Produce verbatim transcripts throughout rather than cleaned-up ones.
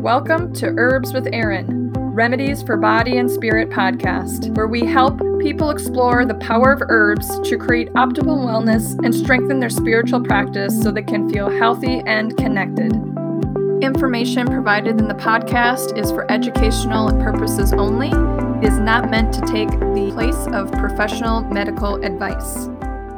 Welcome to Herbs with Erin, Remedies for Body and Spirit podcast, where we help people explore the power of herbs to create optimal wellness and strengthen their spiritual practice so they can feel healthy and connected. Information provided in the podcast is for educational purposes only. It is not meant to take the place of professional medical advice.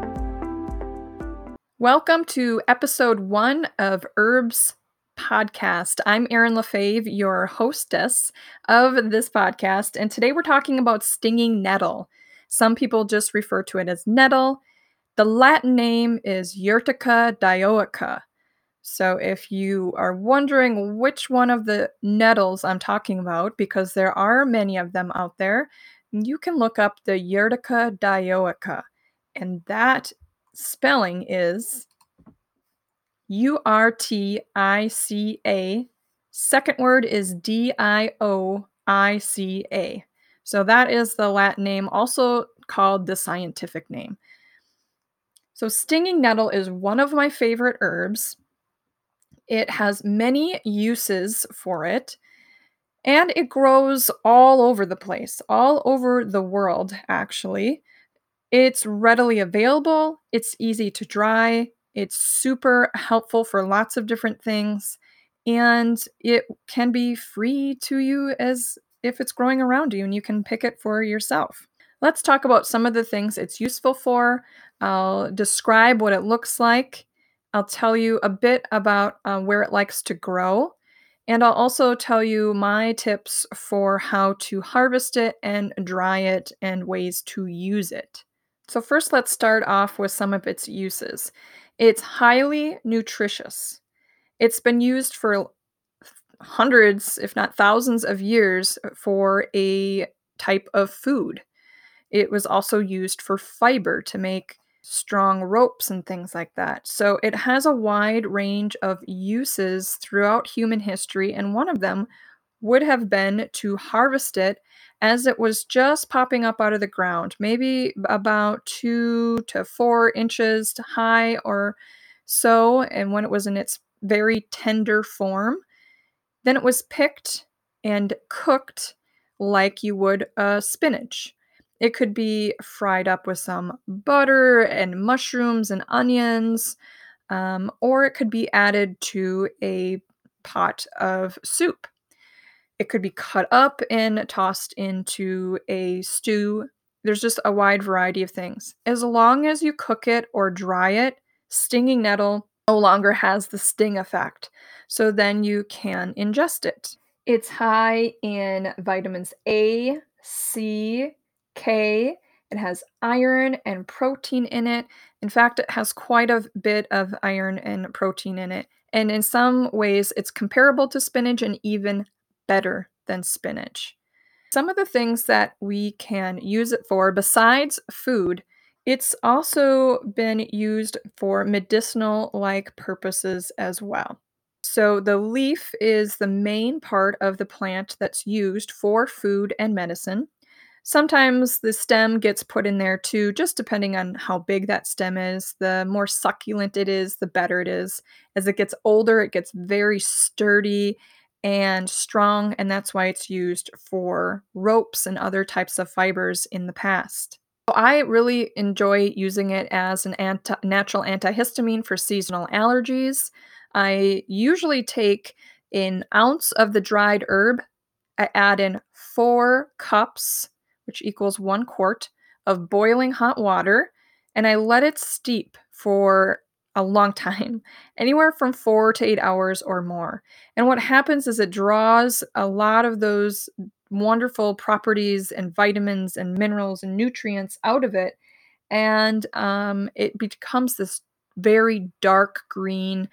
Welcome to episode one of Herbs Podcast. I'm Erin Lefebvre, your hostess of this podcast, and today we're talking about stinging nettle. Some people just refer to it as nettle. The Latin name is Urtica dioica. So if you are wondering which one of the nettles I'm talking about, because there are many of them out there, you can look up the Urtica dioica, and that spelling is U R T I C A. Second word is D I O I C A. So that is the Latin name, also called the scientific name. So stinging nettle is one of my favorite herbs. It has many uses for it, and it grows all over the place, all over the world, actually. It's readily available, it's easy to dry, it's super helpful for lots of different things, and it can be free to you as if it's growing around you and you can pick it for yourself. Let's talk about some of the things it's useful for. I'll describe what it looks like. I'll tell you a bit about uh, where it likes to grow. And I'll also tell you my tips for how to harvest it and dry it and ways to use it. So first, let's start off with some of its uses. It's highly nutritious. It's been used for hundreds, if not thousands of years for a type of food. It was also used for fiber to make strong ropes and things like that. So it has a wide range of uses throughout human history, and one of them would have been to harvest it as it was just popping up out of the ground, maybe about two to four inches high or so, and when it was in its very tender form. Then it was picked and cooked like you would a spinach. It could be fried up with some butter and mushrooms and onions, um, or it could be added to a pot of soup. It could be cut up and tossed into a stew. There's just a wide variety of things. As long as you cook it or dry it, stinging nettle no longer has the sting effect. So then you can ingest it. It's high in vitamins A, C, K. It has iron and protein in it. In fact, it has quite a bit of iron and protein in it. And in some ways, it's comparable to spinach and even better than spinach. Some of the things that we can use it for, besides food, it's also been used for medicinal-like purposes as well. So the leaf is the main part of the plant that's used for food and medicine. Sometimes the stem gets put in there too, just depending on how big that stem is. The more succulent it is, the better it is. As it gets older, it gets very sturdy and strong, and that's why it's used for ropes and other types of fibers in the past. I really enjoy using it as an anti- natural antihistamine for seasonal allergies. I usually take an ounce of the dried herb. I add in four cups, which equals one quart, of boiling hot water, and I let it steep for a long time, anywhere from four to eight hours or more. And what happens is it draws a lot of those wonderful properties and vitamins and minerals and nutrients out of it, and um, it becomes this very dark green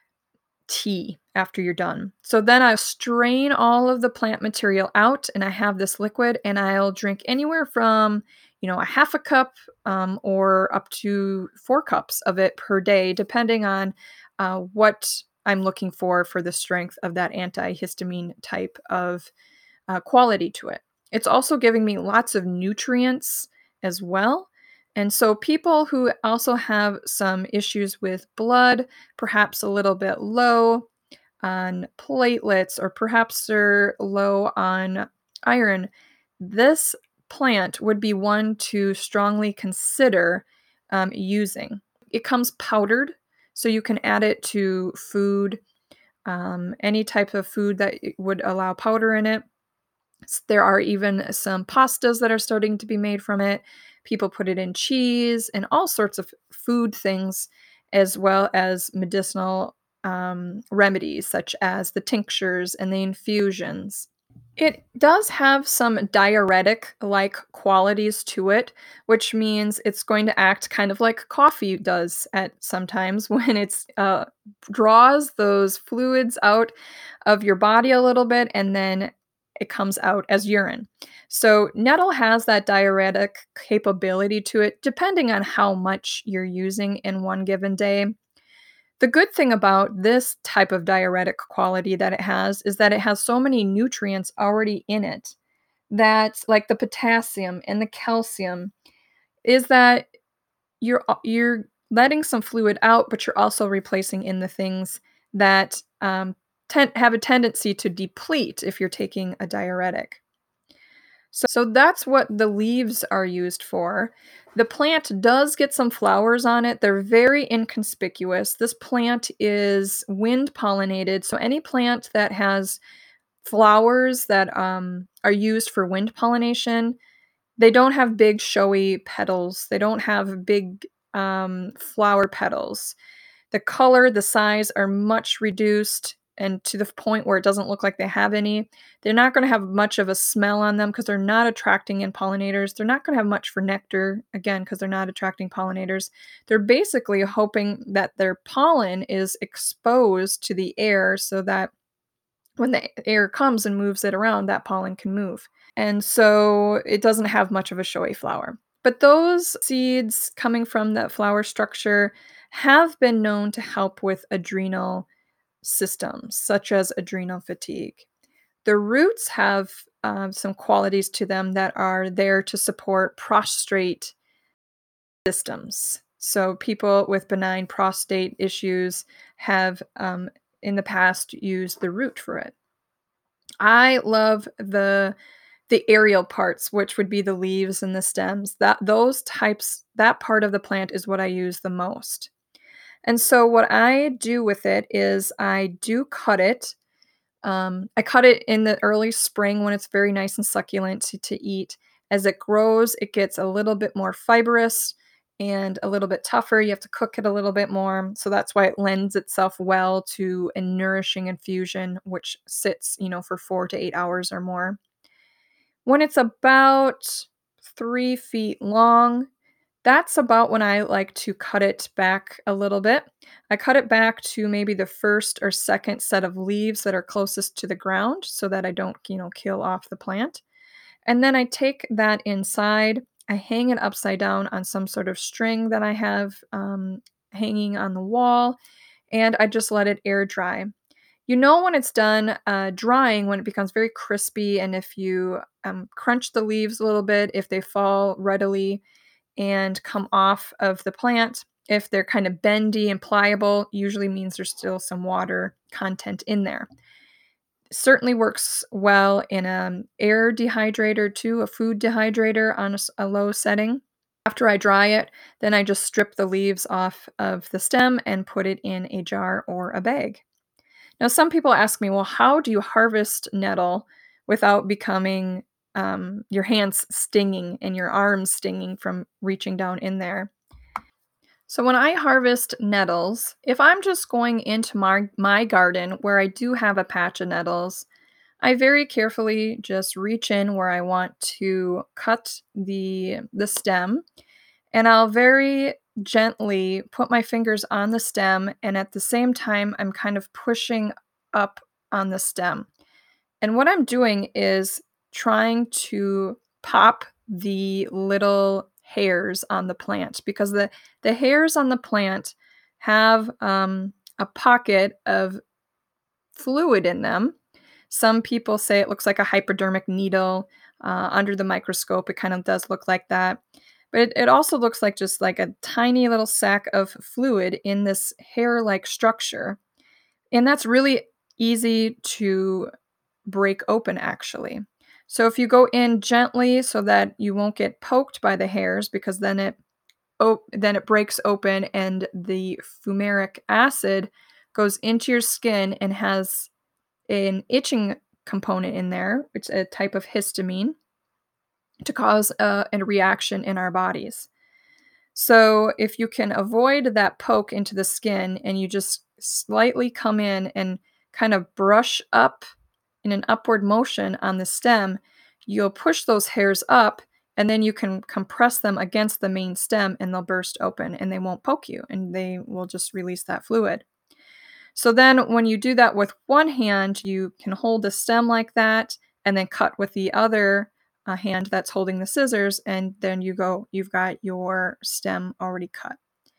tea after you're done. So then I strain all of the plant material out and I have this liquid, and I'll drink anywhere from, you know, a half a cup um, or up to four cups of it per day, depending on uh, what I'm looking for for the strength of that antihistamine type of uh, quality to it. It's also giving me lots of nutrients as well. And so people who also have some issues with blood, perhaps a little bit low, on platelets or perhaps they're low on iron, this plant would be one to strongly consider um, using. It comes powdered, so you can add it to food, um, any type of food that i- would allow powder in it. S- There are even some pastas that are starting to be made from it. People put it in cheese and all sorts of food things, as well as medicinal um, remedies such as the tinctures and the infusions. It does have some diuretic-like qualities to it, which means it's going to act kind of like coffee does at sometimes when it's uh, draws those fluids out of your body a little bit, and then it comes out as urine. So nettle has that diuretic capability to it, depending on how much you're using in one given day. The good thing about this type of diuretic quality that it has is that it has so many nutrients already in it that, like the potassium and the calcium, is that you're a- you're letting some fluid out, but you're also replacing in the things that um, ten- have a tendency to deplete if you're taking a diuretic. So that's what the leaves are used for. The plant does get some flowers on it. They're very inconspicuous. This plant is wind pollinated. So any plant that has flowers that um, are used for wind pollination, they don't have big showy petals. They don't have big um, flower petals. The color, the size are much reduced and to the point where it doesn't look like they have any. They're not gonna have much of a smell on them because 'cause they're not attracting in pollinators. They're not gonna have much for nectar, again, because 'cause they're not attracting pollinators. They're basically hoping that their pollen is exposed to the air so that when the air comes and moves it around, that pollen can move. And so it doesn't have much of a showy flower. But those seeds coming from that flower structure have been known to help with adrenal systems, such as adrenal fatigue. The roots have um, some qualities to them that are there to support prostrate systems. So, people with benign prostate issues have um, in the past used the root for it. I love the the aerial parts, which would be the leaves and the stems. That those types that part of the plant is what I use the most. And so what I do with it is I do cut it. Um, I cut it in the early spring when it's very nice and succulent to, to eat. As it grows, it gets a little bit more fibrous and a little bit tougher. You have to cook it a little bit more. So that's why it lends itself well to a nourishing infusion, which sits, you know, for four to eight hours or more. When it's about three feet long, that's about when I like to cut it back a little bit. I cut it back to maybe the first or second set of leaves that are closest to the ground so that I don't, you know, kill off the plant. And then I take that inside, I hang it upside down on some sort of string that I have um, hanging on the wall, and I just let it air dry. You know when it's done uh, drying, when it becomes very crispy, and if you um, crunch the leaves a little bit, if they fall readily and come off of the plant, if they're kind of bendy and pliable, usually means there's still some water content in there. Certainly works well in an air dehydrator too, a food dehydrator on a, s- a low setting. After I dry it, then I just strip the leaves off of the stem and put it in a jar or a bag. Now, some people ask me, well, how do you harvest nettle without becoming um, your hands stinging and your arms stinging from reaching down in there? So, when I harvest nettles, if I'm just going into my, my garden where I do have a patch of nettles, I very carefully just reach in where I want to cut the the stem, and I'll very gently put my fingers on the stem, and at the same time I'm kind of pushing up on the stem. And what I'm doing is trying to pop the little hairs on the plant because the the hairs on the plant have um, a pocket of fluid in them. Some people say it looks like a hypodermic needle. Uh, under the microscope, it kind of does look like that. But it, it also looks like just like a tiny little sack of fluid in this hair like structure. And that's really easy to break open actually. So if you go in gently so that you won't get poked by the hairs because then it oh, then it breaks open and the fumaric acid goes into your skin and has an itching component in there, it's a type of histamine to cause a, a reaction in our bodies. So if you can avoid that poke into the skin and you just slightly come in and kind of brush up in an upward motion on the stem, you'll push those hairs up and then you can compress them against the main stem and they'll burst open and they won't poke you and they will just release that fluid. So then when you do that with one hand, you can hold the stem like that and then cut with the other uh, hand that's holding the scissors, and then you go, you've got your stem already cut.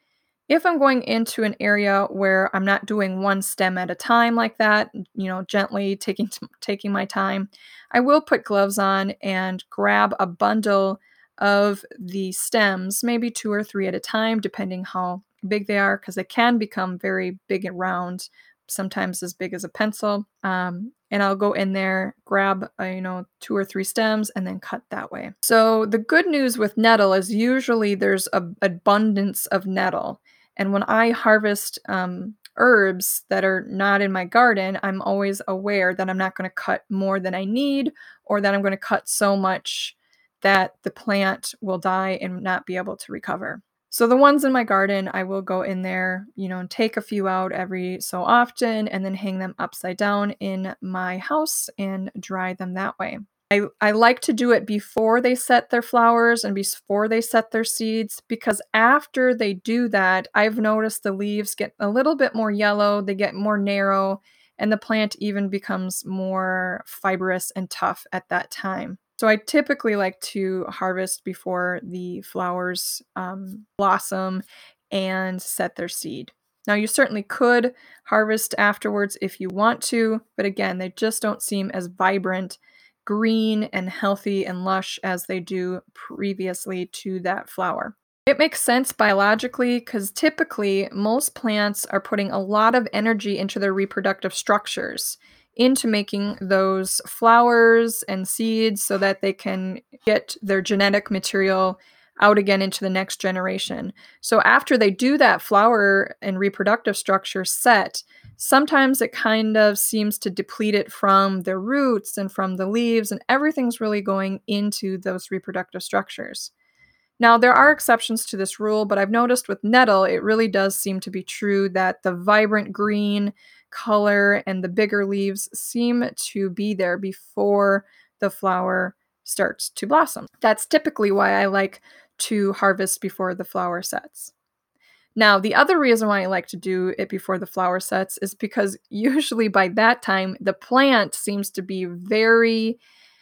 If I'm going into an area where I'm not doing one stem at a time like that, you know, gently taking t- taking my time, I will put gloves on and grab a bundle of the stems, maybe two or three at a time, depending how big they are, because they can become very big and round, sometimes as big as a pencil. Um, and I'll go in there, grab, uh, you know, two or three stems, and then cut that way. So the good news with nettle is usually there's a abundance of nettle. And when I harvest um, herbs that are not in my garden, I'm always aware that I'm not going to cut more than I need or that I'm going to cut so much that the plant will die and not be able to recover. So the ones in my garden, I will go in there, you know, and take a few out every so often and then hang them upside down in my house and dry them that way. I, I like to do it before they set their flowers and before they set their seeds because after they do that, I've noticed the leaves get a little bit more yellow, they get more narrow, and the plant even becomes more fibrous and tough at that time. So I typically like to harvest before the flowers um, blossom and set their seed. Now, you certainly could harvest afterwards if you want to, but again, they just don't seem as vibrant, green, and healthy and lush as they do previously to that flower. It makes sense biologically because typically most plants are putting a lot of energy into their reproductive structures, into making those flowers and seeds so that they can get their genetic material out again into the next generation. So after they do that flower and reproductive structure set, sometimes it kind of seems to deplete it from the roots and from the leaves, and everything's really going into those reproductive structures. Now, there are exceptions to this rule, but I've noticed with nettle, it really does seem to be true that the vibrant green color and the bigger leaves seem to be there before the flower starts to blossom. That's typically why I like to harvest before the flower sets. Now, the other reason why I like to do it before the flower sets is because usually by that time, the plant seems to be very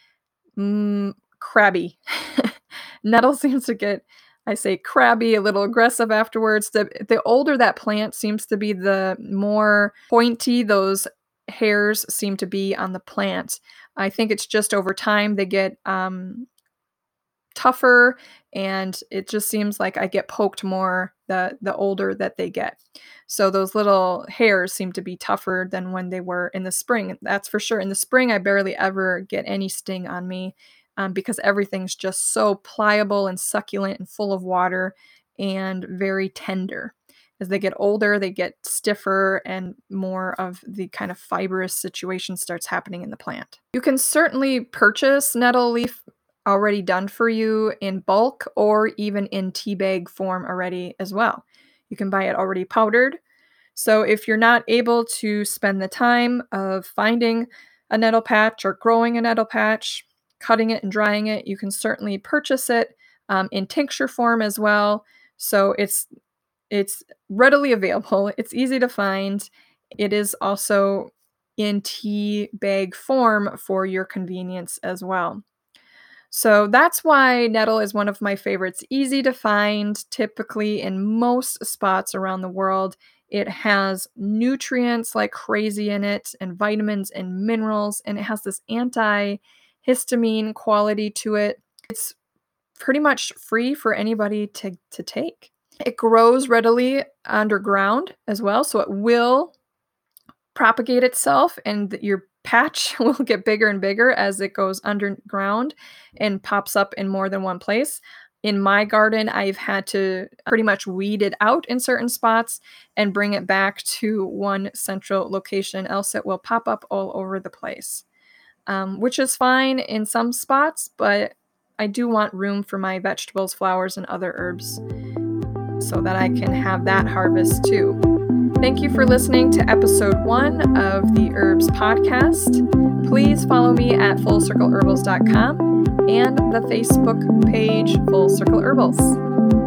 mm, crabby. Nettle seems to get, I say, crabby, a little aggressive afterwards. The, the older that plant seems to be, the more pointy those hairs seem to be on the plant. I think it's just over time they get um, tougher, and it just seems like I get poked more the the older that they get. So those little hairs seem to be tougher than when they were in the spring. That's for sure. In the spring, I barely ever get any sting on me um, because everything's just so pliable and succulent and full of water and very tender. As they get older, they get stiffer and more of the kind of fibrous situation starts happening in the plant. You can certainly purchase nettle leaf already done for you in bulk or even in tea bag form already as well. You can buy it already powdered. So if you're not able to spend the time of finding a nettle patch or growing a nettle patch, cutting it and drying it, you can certainly purchase it um, in tincture form as well. So it's it's readily available. It's easy to find. It is also in tea bag form for your convenience as well. So that's why nettle is one of my favorites. Easy to find, typically in most spots around the world. It has nutrients like crazy in it, and vitamins and minerals, and it has this antihistamine quality to it. It's pretty much free for anybody to, to take. It grows readily underground as well, so it will propagate itself, and th- your patch will get bigger and bigger as it goes underground and pops up in more than one place. In my garden, I've had to pretty much weed it out in certain spots and bring it back to one central location, else it will pop up all over the place. Um, which is fine in some spots, but I do want room for my vegetables, flowers, and other herbs so that I can have that harvest too. Thank you for listening to episode one of the Herbs Podcast. Please follow me at full circle herbals dot com and the Facebook page Full Circle Herbals.